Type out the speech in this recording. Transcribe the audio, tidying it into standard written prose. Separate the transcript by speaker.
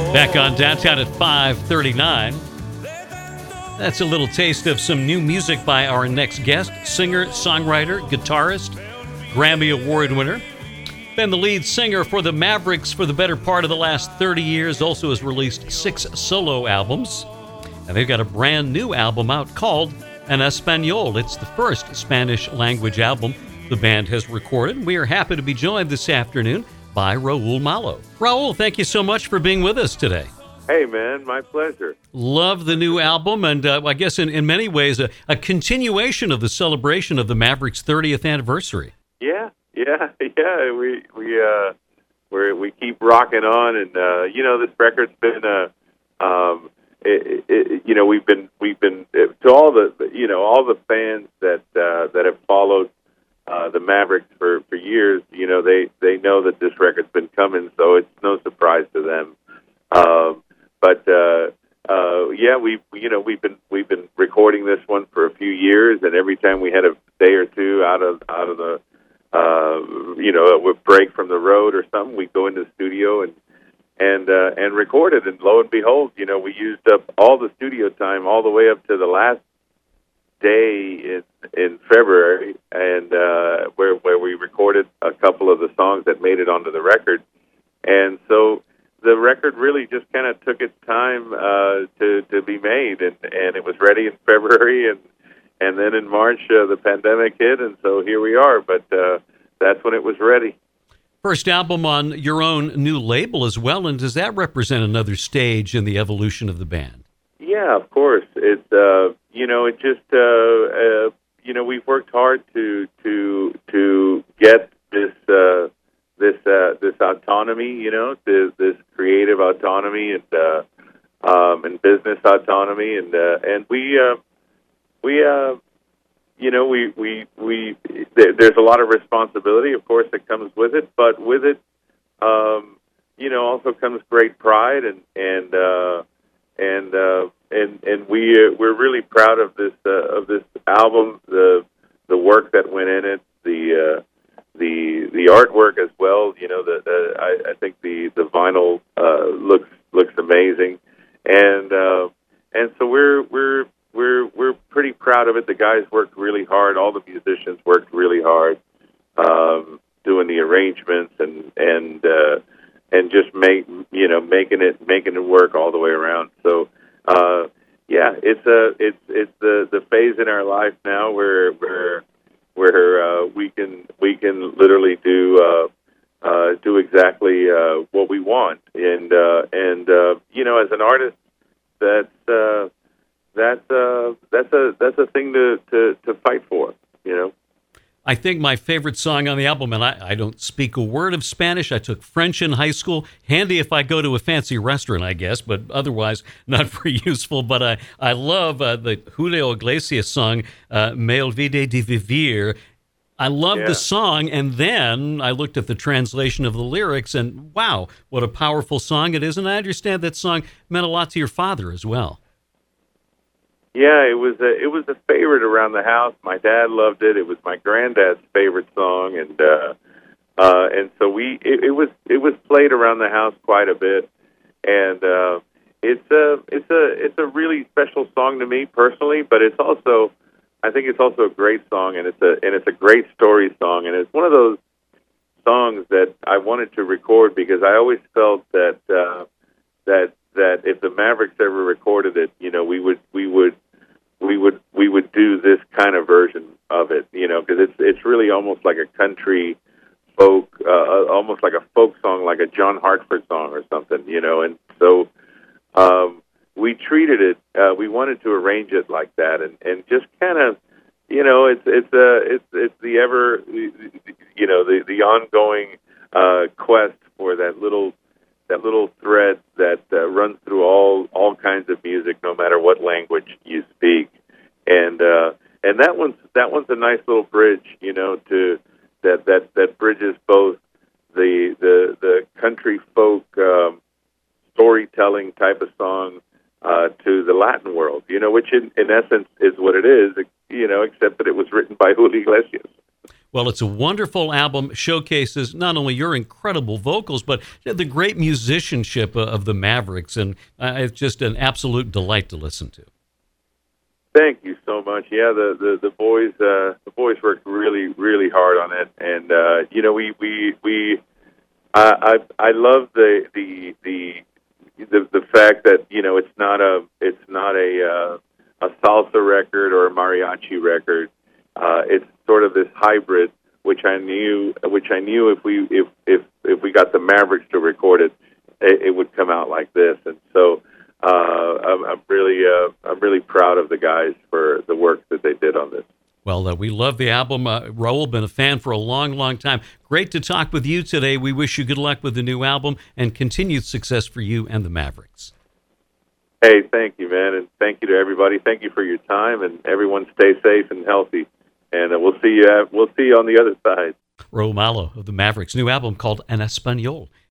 Speaker 1: Back on Downtown at 5:39. That's a little taste of some new music by our next guest, singer, songwriter, guitarist, Grammy Award winner. Been the lead singer for the Mavericks for the better part of the last 30 years, also has released 6 solo albums. And they've got a brand new album out called En Español. It's the first Spanish language album the band has recorded. We are happy to be joined this afternoon by Raul Malo. Raul, thank you so much for being with us today.
Speaker 2: Hey, man, my pleasure.
Speaker 1: Love the new album, and I guess in many ways a continuation of the celebration of the Mavericks' 30th anniversary.
Speaker 2: Yeah. We keep rocking on, and this record's been we've been to all the fans that have followed the Mavericks for years. They know that this record's been coming, so it's no surprise to them. We've been recording this one for a few years, and every time we had a day or two out of the a break from the road or something, we'd go into the studio and record it. And lo and behold, we used up all the studio time all the way up to the last day in February, and where we recorded a couple of the songs that made it onto the record. And so the record really just kind of took its time to be made, and it was ready in February, and then in March the pandemic hit, and so here we are. But that's when it was ready.
Speaker 1: First album on your own new label as well, and does that represent another stage in the evolution of the band?
Speaker 2: Yeah, of course. It's we've worked hard to get this autonomy, this creative autonomy and business autonomy, and there's a lot of responsibility, of course, that comes with it, but with it, also comes great pride, and we're really proud of this album, the work that went in it, the artwork as well. I think the vinyl looks amazing, and so we're pretty proud of it. The guys worked really hard. All the musicians worked really hard, doing the arrangements and just making it work all the way around. So it's the phase in our life now where we can literally do exactly what we want, and as an artist, that's a thing to fight for,
Speaker 1: I think my favorite song on the album, and I don't speak a word of Spanish. I took French in high school. Handy if I go to a fancy restaurant, I guess, but otherwise not very useful. But I love the Julio Iglesias song, Me Olvidé de Vivir. I love the song, and then I looked at the translation of the lyrics, and wow, what a powerful song it is. And I understand that song meant a lot to your father as well.
Speaker 2: Yeah, it was a favorite around the house. My dad loved it. It was my granddad's favorite song, and so it was played around the house quite a bit. And it's a really special song to me personally, but I think it's also a great song, and it's a great story song, and it's one of those songs that I wanted to record because I always felt that if the Mavericks ever recorded it, we would do this kind of version of it, because it's really almost like a country folk, almost like a folk song, like a John Hartford song or something, and so we treated it. We wanted to arrange it like that, and just kind of, it's the ever, the ongoing quest for that little thread that runs through all kinds of music, no matter what language you speak, and that one's a nice little bridge, to that bridges both the country folk storytelling type of song to the Latin world, which in essence is what it is, except that it was written by Julio Iglesias.
Speaker 1: Well, it's a wonderful album, showcases not only your incredible vocals, but the great musicianship of the Mavericks, and it's just an absolute delight to listen to.
Speaker 2: Thank you so much. Yeah, the boys worked really hard on it, and I love the fact that it's not a salsa record or a mariachi record. It's sort of this hybrid, which I knew if we got the Mavericks to record it, it would come out like this. And so I'm really proud of the guys for the work that they did on this.
Speaker 1: Well, we love the album. Raul, been a fan for a long time. Great to talk with you today. We wish you good luck with the new album and continued success for you and the Mavericks.
Speaker 2: Hey, thank you, man, and thank you to everybody. Thank you for your time, and everyone stay safe and healthy. And we'll see you on the other side.
Speaker 1: Raul Malo of the Mavericks' new album called En Español.